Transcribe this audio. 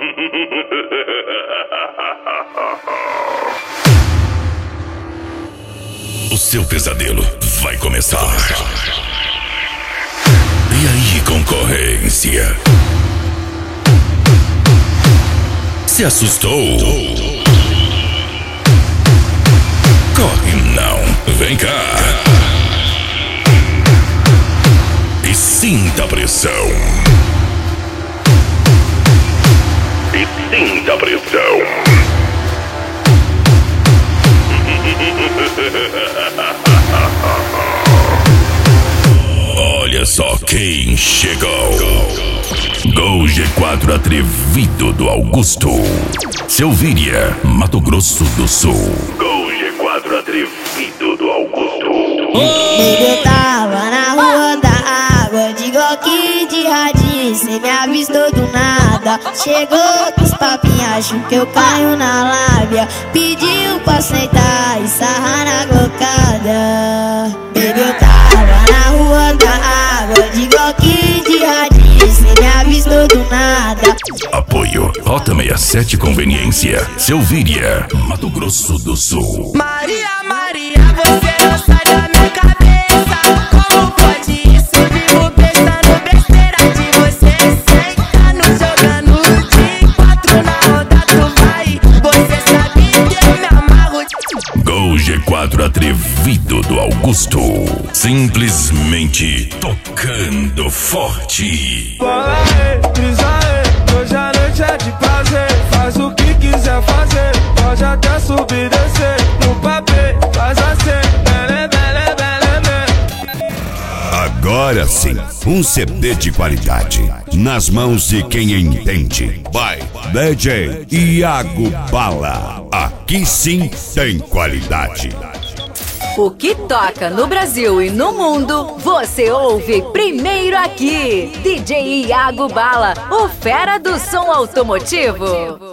O seu pesadelo vai começar. E aí, concorrência? Se assustou? Corre não, vem cá. E sinta a pressão. E sinta a pressão. Olha só quem chegou. Gol G4 atrevido do Augusto. Selvíria, Mato Grosso do Sul. Gol G4 atrevido do Augusto. Eu tava na rua da água, de Glock de radinho, cê me avistou do nada. Chegou com os papinhos, acho que eu caio na lábia. Pediu pra sentar e sarrar na glocada. Eu tava na rua da água, de Glock de radinho, cê me avistou do nada. Apoio Rota 67 Conveniência, Selvíria, Mato Grosso do Sul. Maria, Maria, você não sai da minha cabeça. Como pode isso? Vivo pensando besteira de você. Sentando, jogando de 4 na roda, tu vai. Você sabe que eu me amarro. Gol G4 atrevido do Augusto. Simplesmente tocando forte. Bola aí, brisa aí, hoje a noite é de prazer. Faz o que quiser fazer, pode até subir e descer. No papel, faz assim, bele, bele, bele, bele. Agora sim, um CD de qualidade nas mãos de quem entende. Vai, DJ Iago Bala. Aqui sim tem qualidade. O que toca no Brasil e no mundo, você ouve primeiro aqui. DJ Iago Bala, o fera do som automotivo.